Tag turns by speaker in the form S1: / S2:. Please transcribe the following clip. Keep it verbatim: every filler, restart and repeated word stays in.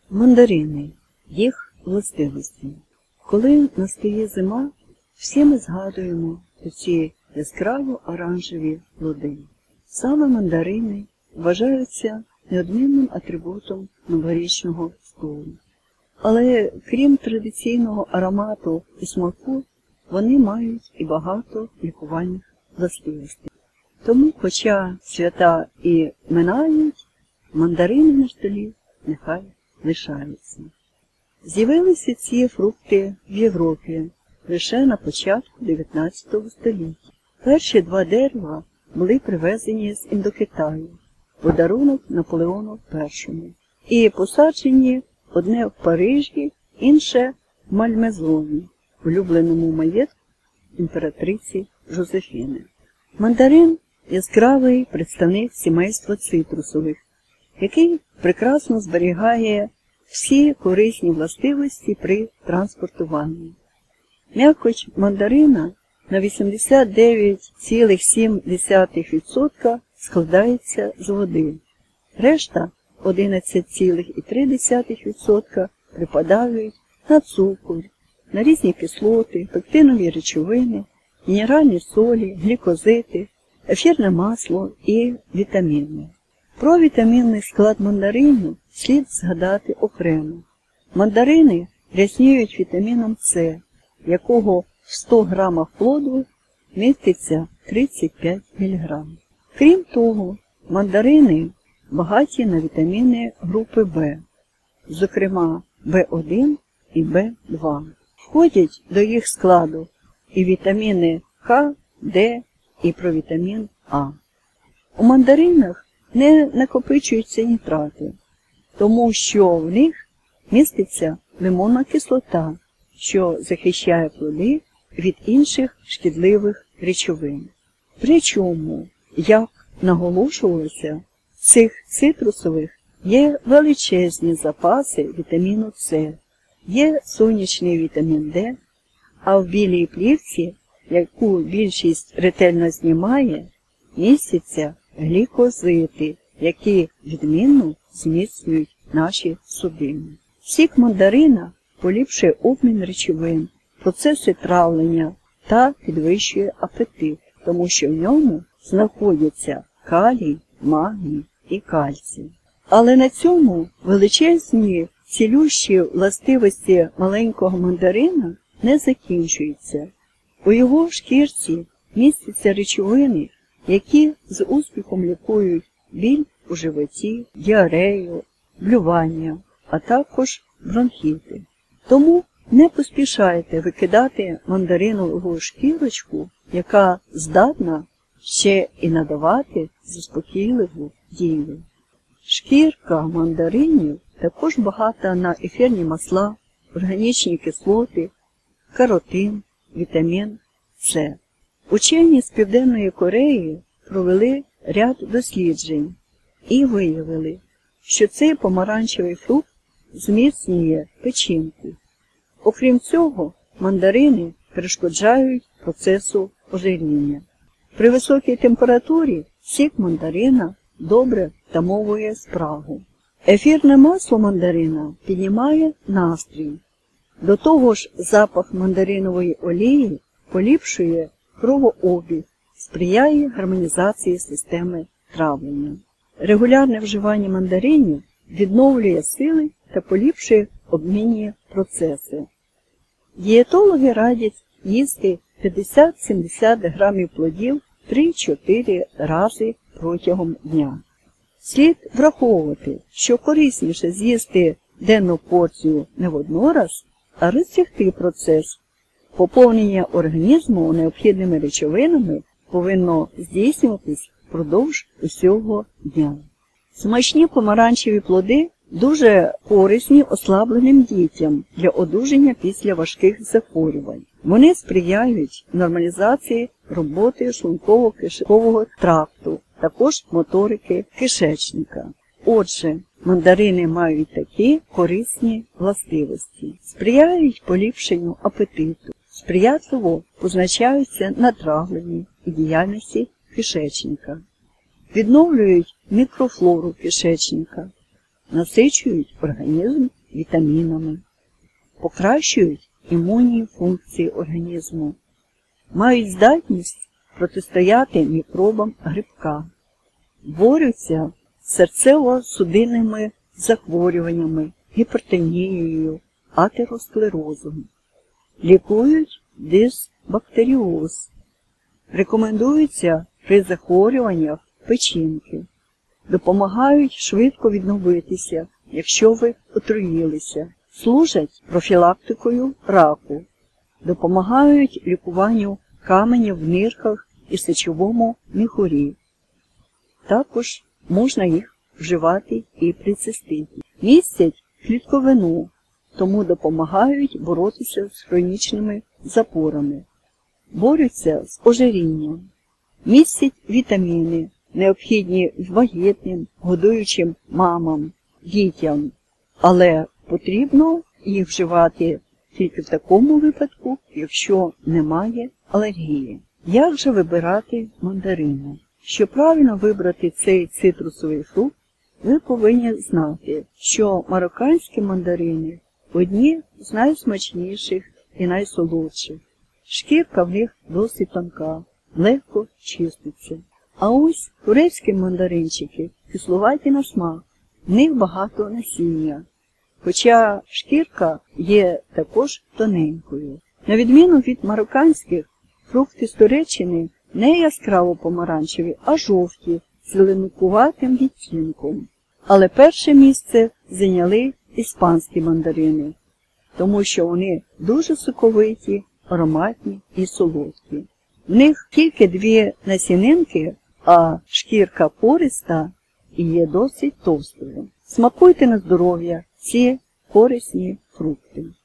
S1: Мандарини. Їх властивості. Коли настає зима, всі ми згадуємо ці яскраво оранжеві плоди. Саме мандарини вважаються неодмінним атрибутом новорічного столу. Але крім традиційного аромату і смаку, вони мають і багато лікувальних властивостей. Тому, хоча свята і минають, мандарини на столі нехай лишаються. З'явилися ці фрукти в Європі лише на початку дев'ятнадцятого століття. Перші два дерева були привезені з Індокитаю, подарунок Наполеону першому, і посаджені одне в Парижі, інше в Мальмезоні, улюбленому маєтку імператриці Жозефіни. Мандарин – яскравий представник сімейства цитрусових, який прекрасно зберігає всі корисні властивості при транспортуванні. М'якоть мандарина на вісімдесят дев'ять цілих сім десятих відсотка складається з води. Решта одинадцять цілих три десятих відсотка припадають на цукор, на різні кислоти, пектинові речовини, мінеральні солі, глікозити, ефірне масло і вітаміни. Про вітамінний склад мандарину слід згадати окремо. Мандарини рясніють вітаміном С, якого в сто грамах плоду міститься тридцять п'ять міліграмів. Крім того, мандарини багаті на вітаміни групи В, зокрема В один і В два. Входять до їх складу і вітаміни К, Д і провітамін А. У мандаринах не накопичуються нітрати, тому що в них міститься лимонна кислота, що захищає плоди від інших шкідливих речовин. Причому, як наголошувалося, в цих цитрусових є величезні запаси вітаміну С, є сонячний вітамін Д, а в білій плівці, яку більшість ретельно знімає, містяться глікозити, які відмінно зміцнюють наші судини. Сік мандарина поліпшує обмін речовин, процеси травлення та підвищує апетит, тому що в ньому знаходяться калій, магній і кальцій. Але на цьому величезні цілющі властивості маленького мандарина не закінчуються. У його шкірці містяться речовини, які з успіхом лікують біль у животі, діарею, блювання, а також бронхіти. Тому не поспішайте викидати мандаринову шкірочку, яка здатна ще і надавати заспокійливу дію. Шкірка мандаринів також багата на ефірні масла, органічні кислоти, каротин, вітамін С. Учені з Південної Кореї провели ряд досліджень і виявили, що цей помаранчевий фрукт зміцнює печінку. Окрім цього, мандарини перешкоджають процесу ожиріння. При високій температурі сік мандарина добре втамовує спрагу. Ефірне масло мандарина піднімає настрій. До того ж, запах мандаринової олії поліпшує кровообіг, сприяє гармонізації системи травлення. Регулярне вживання мандаринів відновлює сили та поліпшує обмінні процеси. Дієтологи радять їсти п'ятдесят-сімдесят грамів плодів три-чотири рази протягом дня. Слід враховувати, що корисніше з'їсти денну порцію не воднораз, а розтягти процес. Поповнення організму необхідними речовинами повинно здійснюватись впродовж усього дня. Смачні помаранчеві плоди дуже корисні ослабленим дітям для одужання після важких захворювань. Вони сприяють нормалізації роботи шлунково-кишкового тракту, також моторики кишечника. Отже, мандарини мають такі корисні властивості. Сприяють поліпшенню апетиту, сприятливо позначаються на травленні і діяльності кишечника, відновлюють мікрофлору кишечника, насичують організм вітамінами, покращують імунні функції організму, мають здатність протистояти мікробам грибка, борються з серцево-судинними захворюваннями, гіпертонією, атеросклерозом, лікують дисбактеріоз, рекомендуються при захворюваннях печінки, допомагають швидко відновитися, якщо ви отруїлися, служать профілактикою раку, допомагають лікуванню каменів в нирках і сечовому міхурі. Також можна їх вживати і при циститі. Містять клітковину, тому допомагають боротися з хронічними запорами, борються з ожирінням, містять вітаміни, необхідні вагітним, годуючим мамам, дітям, але потрібно їх вживати тільки в такому випадку, якщо немає алергії. Як же вибирати мандарини? Щоб правильно вибрати цей цитрусовий фрукт, ви повинні знати, що марокканські мандарини одні з найсмачніших і найсолодших. Шкірка в них досить тонка, легко чиститься. А ось турецькі мандаринчики кислуваті на смак, в них багато насіння, хоча шкірка є також тоненькою. На відміну від марокканських, фрукти з Туреччини не яскраво помаранчеві, а жовті, з зеленкуватим відтінком. Але перше місце зайняли іспанські мандарини, тому що вони дуже соковиті, ароматні і солодкі. В них тільки дві насінинки, а шкірка пориста і є досить товстою. Смакуйте на здоров'я ці корисні фрукти.